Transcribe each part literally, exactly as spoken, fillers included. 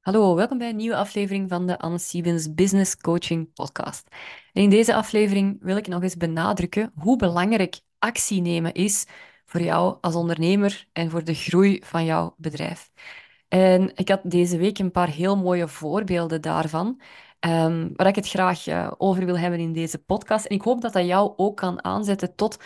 Hallo, welkom bij een nieuwe aflevering van de Anne Siebens Business Coaching Podcast. En in deze aflevering wil ik nog eens benadrukken hoe belangrijk actie nemen is voor jou als ondernemer en voor de groei van jouw bedrijf. En ik had deze week een paar heel mooie voorbeelden daarvan, ehm, waar ik het graag eh, over wil hebben in deze podcast. En ik hoop dat dat jou ook kan aanzetten tot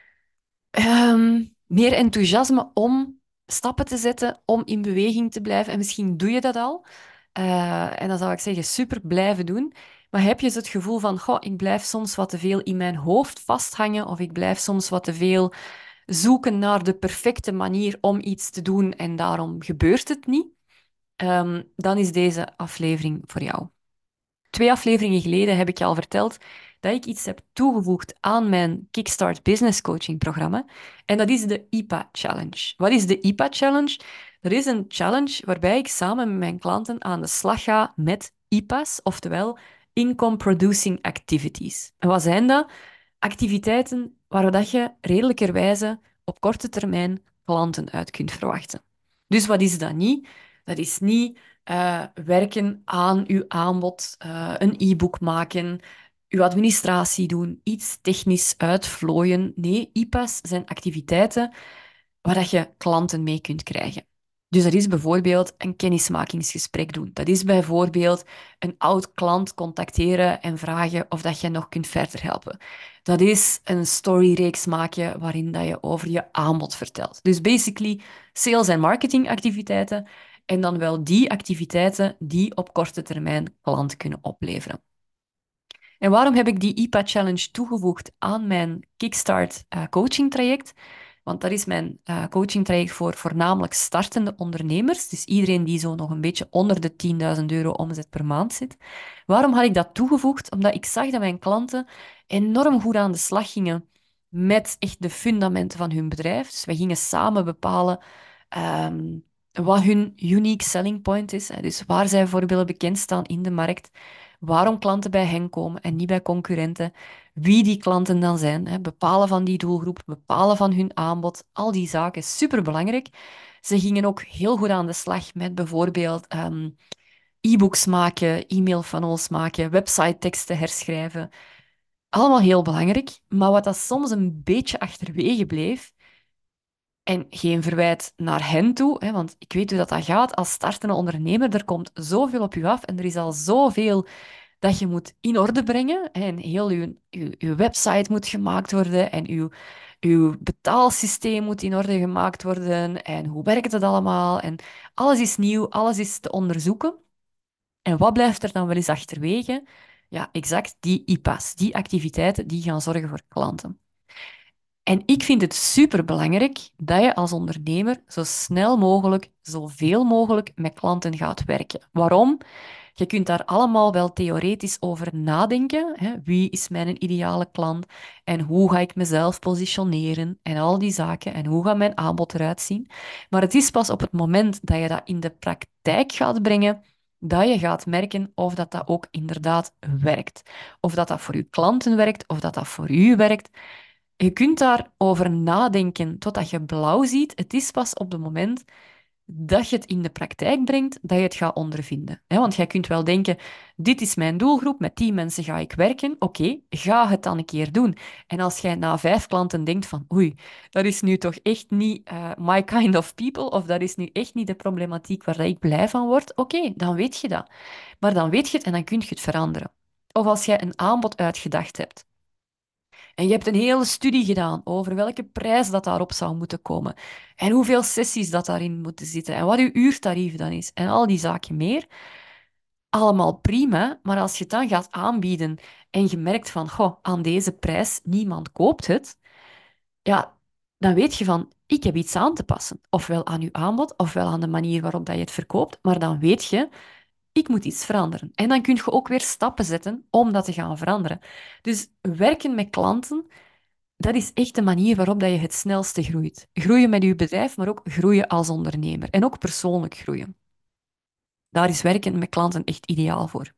Ehm, meer enthousiasme om stappen te zetten, om in beweging te blijven. En misschien doe je dat al. Eh, en dan zou ik zeggen, super blijven doen. Maar heb je zo het gevoel van, goh, ik blijf soms wat te veel in mijn hoofd vasthangen, of ik blijf soms wat te veel zoeken naar de perfecte manier om iets te doen en daarom gebeurt het niet? Ehm, dan is deze aflevering voor jou. Twee afleveringen geleden heb ik je al verteld dat ik iets heb toegevoegd aan mijn Kickstart Business Coaching programma. En dat is de I P A Challenge. Wat is de I P A Challenge? Dat is een challenge waarbij ik samen met mijn klanten aan de slag ga met I P A's, oftewel Income Producing Activities. En wat zijn dat? Activiteiten waar dat je redelijkerwijze op korte termijn klanten uit kunt verwachten. Dus wat is dat niet? Dat is niet eh, werken aan uw aanbod, eh, een e-book maken, uw administratie doen, iets technisch uitvlooien. Nee, I P A's zijn activiteiten waar dat je klanten mee kunt krijgen. Dus dat is bijvoorbeeld een kennismakingsgesprek doen. Dat is bijvoorbeeld een oud klant contacteren en vragen of dat je nog kunt verder helpen. Dat is een storyreeks maken waarin dat je over je aanbod vertelt. Dus basically sales- en marketingactiviteiten en dan wel die activiteiten die op korte termijn klant kunnen opleveren. En waarom heb ik die I P A Challenge toegevoegd aan mijn Kickstart uh, coaching traject? Want dat is mijn uh, coaching traject voor voornamelijk startende ondernemers. Dus iedereen die zo nog een beetje onder de tienduizend euro omzet per maand zit. Waarom had ik dat toegevoegd? Omdat ik zag dat mijn klanten enorm goed aan de slag gingen met echt de fundamenten van hun bedrijf. Dus we gingen samen bepalen um, wat hun unique selling point is. Hè. Dus waar zij voor willen bekend staan in de markt, waarom klanten bij hen komen en niet bij concurrenten, wie die klanten dan zijn, hè, bepalen van die doelgroep, bepalen van hun aanbod, al die zaken, superbelangrijk. Ze gingen ook heel goed aan de slag met bijvoorbeeld um, e-books maken, e-mailfunnels maken, website-teksten herschrijven. Allemaal heel belangrijk, maar wat dat soms een beetje achterwege bleef, en geen verwijt naar hen toe, hè, want ik weet hoe dat, dat gaat als startende ondernemer. Er komt zoveel op je af en er is al zoveel dat je moet in orde brengen. En heel je, je, je website moet gemaakt worden en je, je betaalsysteem moet in orde gemaakt worden. En hoe werkt het allemaal? En alles is nieuw, alles is te onderzoeken. En wat blijft er dan wel eens achterwege? Ja, exact die I P A's, die activiteiten die gaan zorgen voor klanten. En ik vind het superbelangrijk dat je als ondernemer zo snel mogelijk, zoveel mogelijk met klanten gaat werken. Waarom? Je kunt daar allemaal wel theoretisch over nadenken. Hè? Wie is mijn ideale klant? En hoe ga ik mezelf positioneren? En al die zaken. En hoe gaat mijn aanbod eruit zien? Maar het is pas op het moment dat je dat in de praktijk gaat brengen, dat je gaat merken of dat, dat ook inderdaad werkt. Of dat dat voor je klanten werkt, of dat dat voor u werkt. Je kunt daarover nadenken totdat je blauw ziet. Het is pas op het moment dat je het in de praktijk brengt, dat je het gaat ondervinden. Hè, want jij kunt wel denken, dit is mijn doelgroep, met die mensen ga ik werken. Oké, ga het dan een keer doen. En als jij na vijf klanten denkt van, oei, dat is nu toch echt niet uh, my kind of people, of dat is nu echt niet de problematiek waar dat ik blij van word, oké, dan weet je dat. Maar dan weet je het en dan kun je het veranderen. Of als jij een aanbod uitgedacht hebt. En je hebt een hele studie gedaan over welke prijs dat daarop zou moeten komen. En hoeveel sessies dat daarin moeten zitten. En wat uw uurtarief dan is. En al die zaken meer. Allemaal prima, maar als je het dan gaat aanbieden en je merkt van, goh, aan deze prijs, niemand koopt het. Ja, dan weet je van, ik heb iets aan te passen. Ofwel aan uw aanbod, ofwel aan de manier waarop dat je het verkoopt. Maar dan weet je, ik moet iets veranderen. En dan kun je ook weer stappen zetten om dat te gaan veranderen. Dus werken met klanten, dat is echt de manier waarop dat je het snelste groeit. Groeien met je bedrijf, maar ook groeien als ondernemer. En ook persoonlijk groeien. Daar is werken met klanten echt ideaal voor.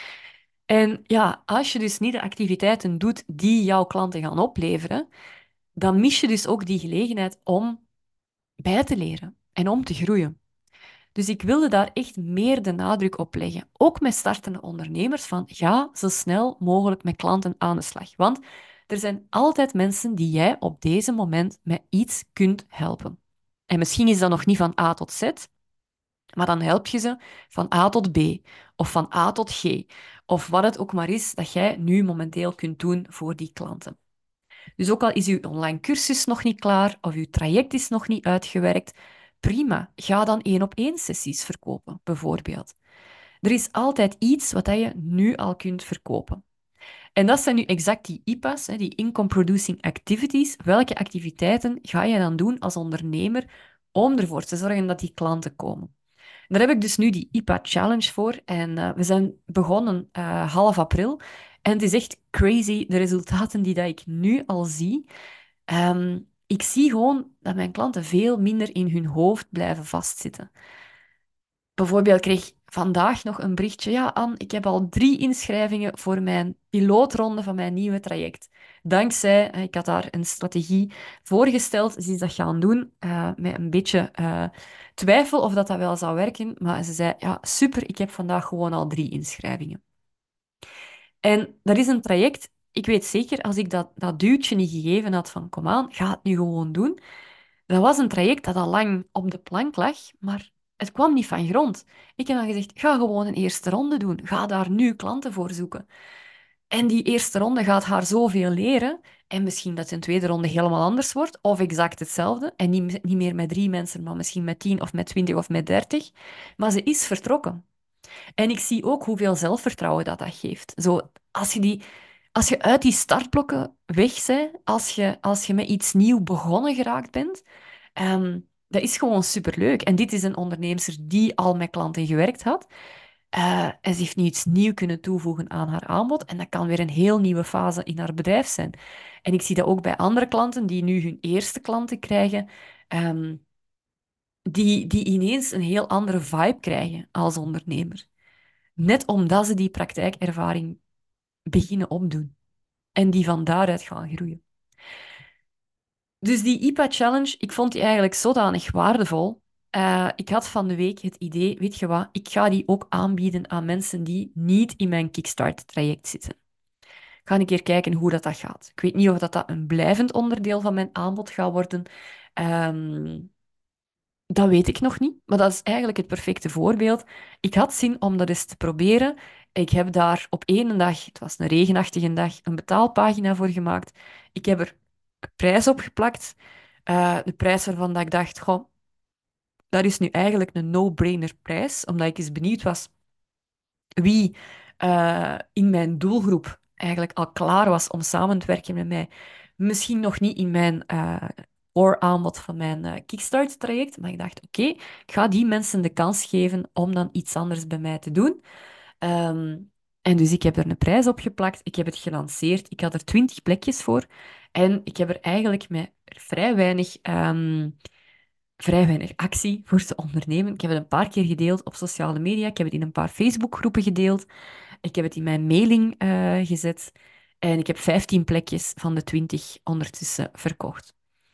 En ja, als je dus niet de activiteiten doet die jouw klanten gaan opleveren, dan mis je dus ook die gelegenheid om bij te leren en om te groeien. Dus ik wilde daar echt meer de nadruk op leggen. Ook met startende ondernemers van ga zo snel mogelijk met klanten aan de slag. Want er zijn altijd mensen die jij op deze moment met iets kunt helpen. En misschien is dat nog niet van A tot Z, maar dan help je ze van A tot B of van A tot G. Of wat het ook maar is dat jij nu momenteel kunt doen voor die klanten. Dus ook al is uw online cursus nog niet klaar of uw traject is nog niet uitgewerkt, prima. Ga dan één op één sessies verkopen, bijvoorbeeld. Er is altijd iets wat je nu al kunt verkopen. En dat zijn nu exact die I P A's, die Income Producing Activities. Welke activiteiten ga je dan doen als ondernemer om ervoor te zorgen dat die klanten komen? Daar heb ik dus nu die I P A Challenge voor. En uh, we zijn begonnen uh, half april. En het is echt crazy, de resultaten die dat ik nu al zie. Um, ik zie gewoon dat mijn klanten veel minder in hun hoofd blijven vastzitten. Bijvoorbeeld kreeg ik vandaag nog een berichtje. Ja, Anne, ik heb al drie inschrijvingen voor mijn pilootronde van mijn nieuwe traject. Dankzij, ik had daar een strategie voorgesteld, ze is dat gaan doen, uh, met een beetje uh, twijfel of dat, dat wel zou werken. Maar ze zei, ja, super, ik heb vandaag gewoon al drie inschrijvingen. En dat is een traject, ik weet zeker, als ik dat, dat duwtje niet gegeven had van, kom aan, ga het nu gewoon doen. Dat was een traject dat al lang op de plank lag, maar het kwam niet van grond. Ik heb dan gezegd, ga gewoon een eerste ronde doen. Ga daar nu klanten voor zoeken. En die eerste ronde gaat haar zoveel leren. En misschien dat een tweede ronde helemaal anders wordt, of exact hetzelfde. En niet, niet meer met drie mensen, maar misschien met tien of met twintig of met dertig. Maar ze is vertrokken. En ik zie ook hoeveel zelfvertrouwen dat dat geeft. Zo, als je die, als je uit die startblokken weg bent, als je, als je met iets nieuw begonnen geraakt bent, um, dat is gewoon superleuk. En dit is een onderneemster die al met klanten gewerkt had. Uh, en ze heeft nu iets nieuws kunnen toevoegen aan haar aanbod. En dat kan weer een heel nieuwe fase in haar bedrijf zijn. En ik zie dat ook bij andere klanten die nu hun eerste klanten krijgen. Um, die, die ineens een heel andere vibe krijgen als ondernemer. Net omdat ze die praktijkervaring beginnen opdoen. En die van daaruit gaan groeien. Dus die I P A Challenge, ik vond die eigenlijk zodanig waardevol. Uh, ik had van de week het idee, weet je wat, ik ga die ook aanbieden aan mensen die niet in mijn Kickstart-traject zitten. Ik ga een keer kijken hoe dat, dat gaat. Ik weet niet of dat, dat een blijvend onderdeel van mijn aanbod gaat worden. Um, Dat weet ik nog niet, maar dat is eigenlijk het perfecte voorbeeld. Ik had zin om dat eens te proberen. Ik heb daar op één dag, het was een regenachtige dag, een betaalpagina voor gemaakt. Ik heb er een prijs op geplakt. Uh, de prijs waarvan dat ik dacht, goh, dat is nu eigenlijk een no-brainer prijs, omdat ik eens benieuwd was wie uh, in mijn doelgroep eigenlijk al klaar was om samen te werken met mij. Misschien nog niet in mijn uh, core-aanbod van mijn uh, Kickstart-traject, maar ik dacht, oké, okay, ik ga die mensen de kans geven om dan iets anders bij mij te doen. Um, en dus ik heb er een prijs op geplakt, ik heb het gelanceerd, ik had er twintig plekjes voor en ik heb er eigenlijk met vrij weinig... Um, vrij weinig actie voor te ondernemen. Ik heb het een paar keer gedeeld op sociale media. Ik heb het in een paar Facebookgroepen gedeeld. Ik heb het in mijn mailing uh, gezet. En ik heb vijftien plekjes van de twintig ondertussen verkocht.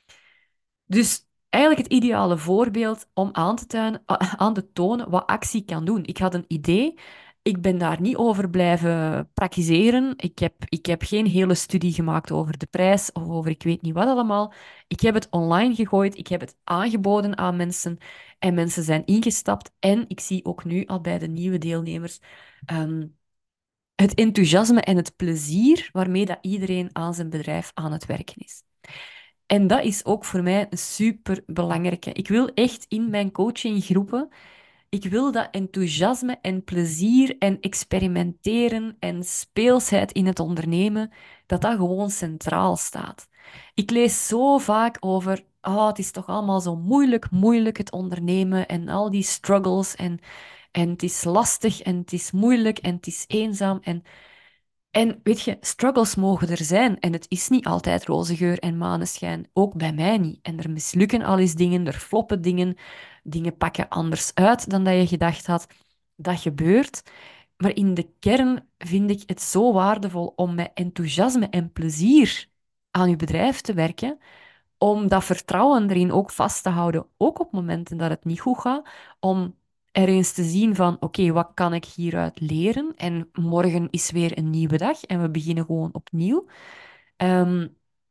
Dus eigenlijk het ideale voorbeeld om aan te, tuinen, aan te tonen wat actie kan doen. Ik had een idee. Ik ben daar niet over blijven praktiseren. Ik heb, ik heb geen hele studie gemaakt over de prijs of over ik weet niet wat allemaal. Ik heb het online gegooid. Ik heb het aangeboden aan mensen. En mensen zijn ingestapt. En ik zie ook nu al bij de nieuwe deelnemers um, het enthousiasme en het plezier waarmee dat iedereen aan zijn bedrijf aan het werken is. En dat is ook voor mij een super belangrijke. Ik wil echt in mijn coachinggroepen, ik wil dat enthousiasme en plezier en experimenteren en speelsheid in het ondernemen, dat dat gewoon centraal staat. Ik lees zo vaak over, oh, het is toch allemaal zo moeilijk, moeilijk het ondernemen en al die struggles en, en het is lastig en het is moeilijk en het is eenzaam en en weet je, struggles mogen er zijn en het is niet altijd roze geur en maneschijn, ook bij mij niet. En er mislukken al eens dingen, er floppen dingen, dingen pakken anders uit dan dat je gedacht had. Dat gebeurt. Maar in de kern vind ik het zo waardevol om met enthousiasme en plezier aan je bedrijf te werken, om dat vertrouwen erin ook vast te houden, ook op momenten dat het niet goed gaat, om er eens te zien van, oké, wat kan ik hieruit leren? En morgen is weer een nieuwe dag en we beginnen gewoon opnieuw. Ehm,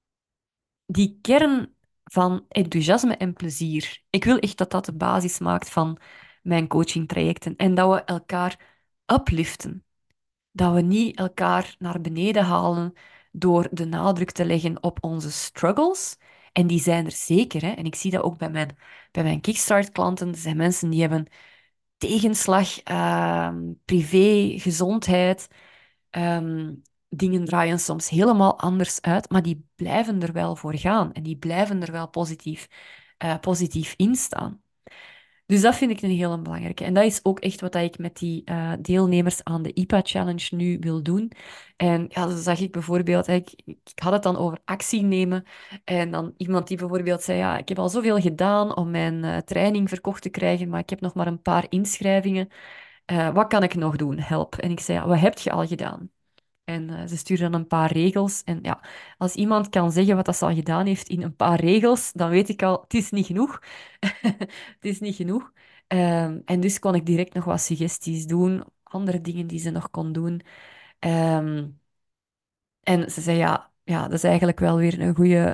die kern van enthousiasme en plezier. Ik wil echt dat dat de basis maakt van mijn coachingtrajecten en dat we elkaar upliften. Dat we niet elkaar naar beneden halen door de nadruk te leggen op onze struggles. En die zijn er zeker, hè. En ik zie dat ook bij mijn, bij mijn Kickstart-klanten. Er zijn mensen die hebben tegenslag, ehm, privé, gezondheid. ehm, Dingen draaien soms helemaal anders uit, maar die blijven er wel voor gaan. En die blijven er wel positief, eh, positief in staan. Dus dat vind ik een hele belangrijke. En dat is ook echt wat ik met die eh, deelnemers aan de I P A Challenge nu wil doen. En ja, zo zag ik bijvoorbeeld, hè, ik, ik had het dan over actie nemen. En dan iemand die bijvoorbeeld zei, ja, ik heb al zoveel gedaan om mijn eh, training verkocht te krijgen, maar ik heb nog maar een paar inschrijvingen. Eh, wat kan ik nog doen? Help. En ik zei, ja, wat heb je al gedaan? En eh, ze stuurde dan een paar regels. En ja, als iemand kan zeggen wat dat ze al gedaan heeft in een paar regels, dan weet ik al, het is niet genoeg. Het is niet genoeg. Ehm, en dus kon ik direct nog wat suggesties doen, andere dingen die ze nog kon doen. Ehm, en ze zei, ja, ja, dat is eigenlijk wel weer een goede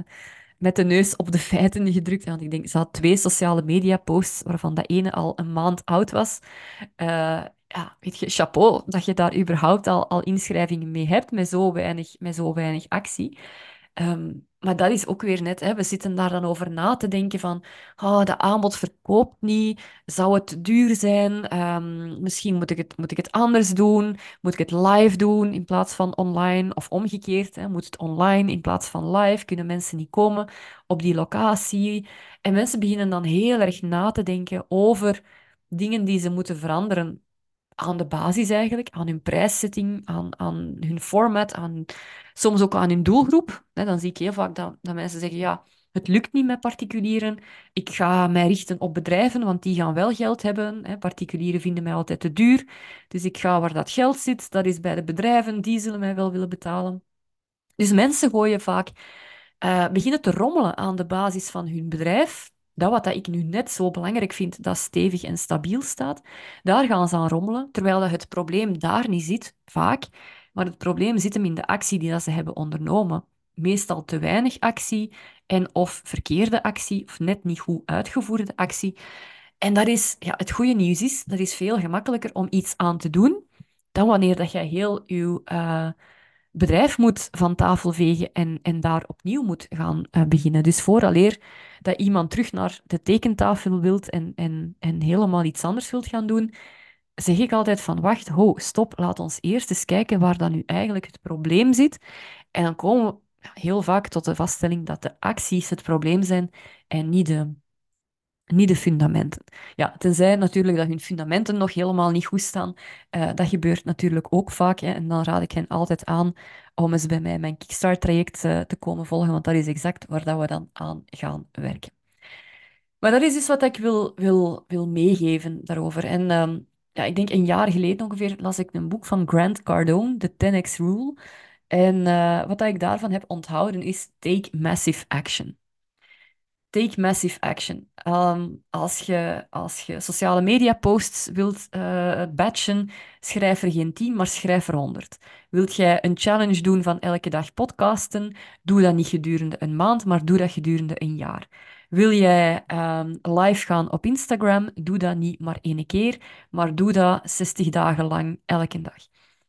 met de neus op de feiten gedrukt. Want ik denk, ze had twee sociale media posts, waarvan dat ene al een maand oud was. Eh, ja, weet je, chapeau dat je daar überhaupt al, al inschrijvingen mee hebt met zo weinig, met zo weinig actie. Ehm, maar dat is ook weer net, hè, we zitten daar dan over na te denken van, oh, de aanbod verkoopt niet, zou het te duur zijn? Ehm, misschien moet ik het, moet ik het anders doen, moet ik het live doen in plaats van online, of omgekeerd, hè, moet het online in plaats van live, kunnen mensen niet komen op die locatie? En mensen beginnen dan heel erg na te denken over dingen die ze moeten veranderen aan de basis eigenlijk, aan hun prijszetting, aan, aan hun format, aan, soms ook aan hun doelgroep. Hè, dan zie ik heel vaak dat, dat mensen zeggen, ja, het lukt niet met particulieren. Ik ga mij richten op bedrijven, want die gaan wel geld hebben. Hè. Particulieren vinden mij altijd te duur. Dus ik ga waar dat geld zit, dat is bij de bedrijven, die zullen mij wel willen betalen. Dus mensen gooien vaak, eh, beginnen te rommelen aan de basis van hun bedrijf. Dat wat dat ik nu net zo belangrijk vind, dat stevig en stabiel staat, daar gaan ze aan rommelen, terwijl dat het probleem daar niet zit, vaak. Maar het probleem zit hem in de actie die dat ze hebben ondernomen. Meestal te weinig actie en of verkeerde actie, of net niet goed uitgevoerde actie. En dat is, ja, het goede nieuws is, dat is veel gemakkelijker om iets aan te doen dan wanneer dat jij heel je eh, bedrijf moet van tafel vegen en, en daar opnieuw moet gaan eh, beginnen. Dus vooraleer dat iemand terug naar de tekentafel wilt en, en, en helemaal iets anders wilt gaan doen, zeg ik altijd van, wacht, ho, stop, laat ons eerst eens kijken waar dan nu eigenlijk het probleem zit. En dan komen we ja, heel vaak tot de vaststelling dat de acties het probleem zijn en niet de niet de fundamenten. Ja, tenzij natuurlijk dat hun fundamenten nog helemaal niet goed staan. Eh, dat gebeurt natuurlijk ook vaak. Hè, en dan raad ik hen altijd aan om eens bij mij mijn Kickstart-traject eh, te komen volgen, want dat is exact waar dat we dan aan gaan werken. Maar dat is dus wat ik wil, wil, wil meegeven daarover. En ehm, ja, ik denk een jaar geleden ongeveer las ik een boek van Grant Cardone, The ten x Rule. En eh, wat dat ik daarvan heb onthouden is Take Massive Action. Take massive action. Ehm, als je, als je sociale media posts wilt eh batchen, schrijf er geen tien, maar schrijf er honderd. Wilt jij een challenge doen van elke dag podcasten, doe dat niet gedurende een maand, maar doe dat gedurende een jaar. Wil jij ehm, live gaan op Instagram, doe dat niet maar één keer, maar doe dat zestig dagen lang elke dag.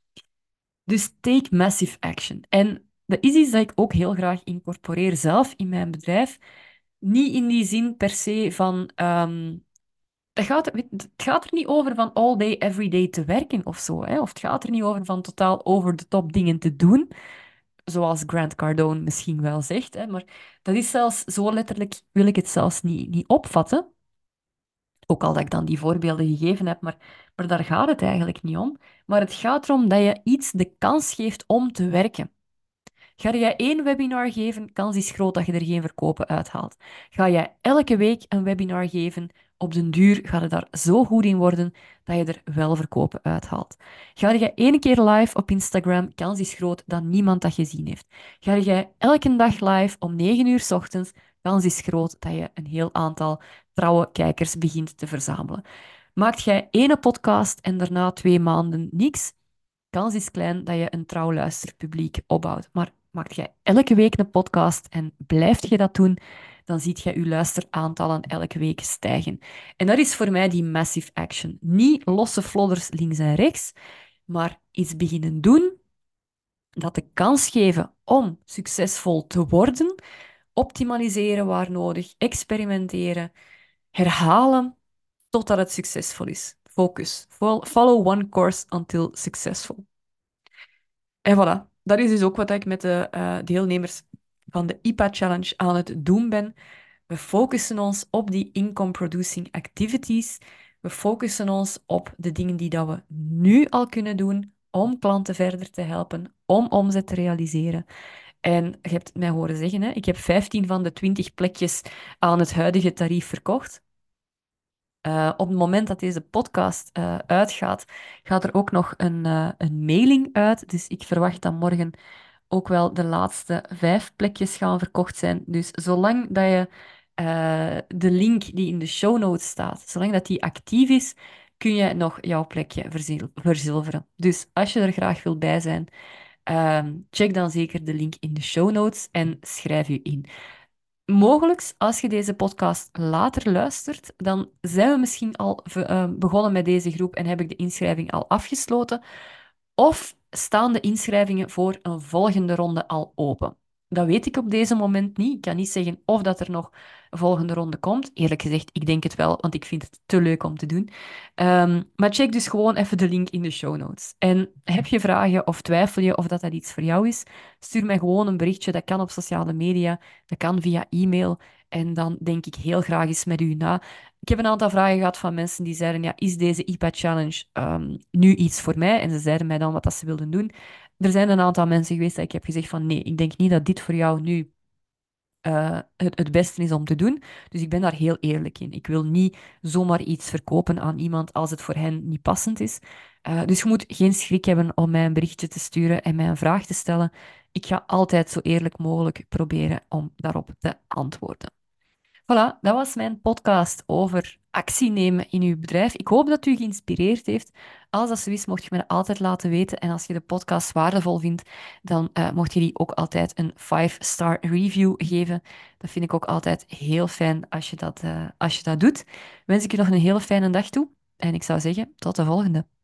Dus take massive action. En dat is iets dat ik ook heel graag incorporeer zelf in mijn bedrijf. Niet in die zin per se van... ehm, dat gaat, weet- het gaat er niet over van all day, every day te werken of zo. Hè? Of het gaat er niet over van totaal over de top dingen te doen. Zoals Grant Cardone misschien wel zegt. Hè? Maar dat is zelfs zo letterlijk, wil ik het zelfs niet, niet opvatten. Ook al dat ik dan die voorbeelden gegeven heb, maar, maar daar gaat het eigenlijk niet om. Maar het gaat erom dat je iets de kans geeft om te werken. Ga jij één webinar geven, kans is groot dat je er geen verkopen uithaalt. Ga jij elke week een webinar geven, op den duur ga je daar zo goed in worden dat je er wel verkopen uithaalt. Ga jij één keer live op Instagram, kans is groot dat niemand dat gezien heeft. Ga jij elke dag live om negen uur 's ochtends, kans is groot dat je een heel aantal trouwe kijkers begint te verzamelen. Maakt jij ene podcast en daarna twee maanden niks, kans is klein dat je een trouw luisterpubliek opbouwt. Maar maakt jij elke week een podcast en blijft je dat doen, dan ziet je je luisteraantallen elke week stijgen. En dat is voor mij die massive action. Niet losse flodders links en rechts, maar iets beginnen doen dat de kans geven om succesvol te worden, optimaliseren waar nodig, experimenteren, herhalen totdat het succesvol is. Focus. Follow one course until successful. En voilà, dat is dus ook wat ik met de uh, deelnemers van de I P A Challenge aan het doen ben. We focussen ons op die income-producing activities. We focussen ons op de dingen die dat we nu al kunnen doen om klanten verder te helpen, om omzet te realiseren. En je hebt mij horen zeggen, hè, ik heb vijftien van de twintig plekjes aan het huidige tarief verkocht. Uh, op het moment dat deze podcast uh, uitgaat, gaat er ook nog een, uh, een mailing uit. Dus ik verwacht dat morgen ook wel de laatste vijf plekjes gaan verkocht zijn. Dus zolang dat je uh, de link die in de show notes staat, zolang dat die actief is, kun je nog jouw plekje verzil verzilveren. Dus als je er graag wilt bij zijn, uh, check dan zeker de link in de show notes en schrijf je in. Mogelijk, als je deze podcast later luistert, dan zijn we misschien al uh, begonnen met deze groep en heb ik de inschrijving al afgesloten. Of staan de inschrijvingen voor een volgende ronde al open? Dat weet ik op deze moment niet. Ik kan niet zeggen of dat er nog een volgende ronde komt. Eerlijk gezegd, ik denk het wel, want ik vind het te leuk om te doen. Um, maar check dus gewoon even de link in de show notes. En heb je vragen of twijfel je of dat, dat iets voor jou is? Stuur mij gewoon een berichtje. Dat kan op sociale media, dat kan via e-mail. En dan denk ik heel graag eens met u na. Ik heb een aantal vragen gehad van mensen die zeiden, ja, is deze I P A Challenge um, nu iets voor mij? En ze zeiden mij dan wat dat ze wilden doen. Er zijn een aantal mensen geweest dat ik heb gezegd van, nee, ik denk niet dat dit voor jou nu uh, het, het beste is om te doen. Dus ik ben daar heel eerlijk in. Ik wil niet zomaar iets verkopen aan iemand als het voor hen niet passend is. Uh, dus je moet geen schrik hebben om mij een berichtje te sturen en mij een vraag te stellen. Ik ga altijd zo eerlijk mogelijk proberen om daarop te antwoorden. Voilà, dat was mijn podcast over actie nemen in uw bedrijf. Ik hoop dat u geïnspireerd heeft. Als dat zo is, mocht je me dat altijd laten weten. En als je de podcast waardevol vindt, dan uh, mocht je die ook altijd een vijf-star review geven. Dat vind ik ook altijd heel fijn als je dat, uh, als je dat doet. Wens ik je nog een hele fijne dag toe. En ik zou zeggen, tot de volgende.